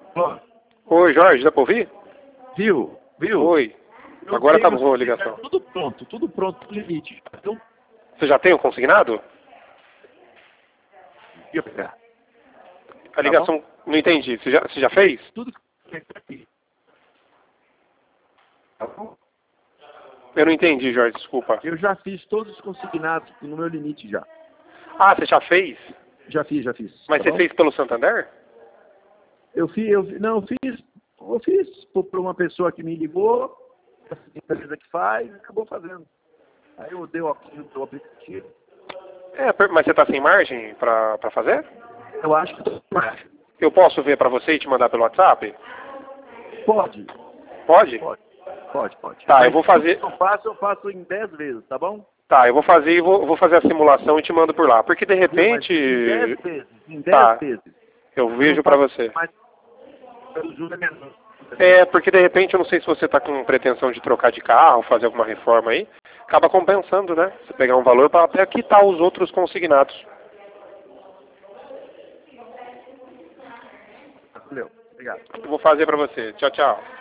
Ó, Oi, Jorge, dá pra ouvir? viu? Viu? Oi. Eu Agora tá tenho boa a ligação. tudo pronto no limite. Então, Você já tem o consignado? ia pegar. A Tá bom? ligação, não entendi. Você já fez? Tudo que tem aqui. Tá bom? Eu não entendi, Jorge, desculpa. Eu já fiz todos os consignados no meu limite já. Ah, você já fez? Já fiz. Mas Tá você bom? fez pelo Santander? Eu fiz por uma pessoa que me ligou, essa empresa que faz, e acabou fazendo. Aí eu dei o ok do aplicativo. Mas você tá sem margem pra fazer? Eu acho que tô mais. Eu posso ver pra você e te mandar pelo WhatsApp? Pode. Pode? Tá, Mas eu vou fazer. tudo que eu faço em 10 vezes, tá bom? Tá, eu vou fazer e vou fazer a simulação e te mando por lá. Porque de Viu? Mas repente. em 10 vezes. Em 10 Tá, vezes. eu Eu vejo não pra faço você. mais pelo juros é menor. Porque de repente eu não sei se você tá com pretensão de trocar de carro, fazer alguma reforma aí. Acaba compensando, né? Você pegar um valor pra até quitar os outros consignados. Valeu. Obrigado. Eu vou fazer pra você. Tchau, tchau.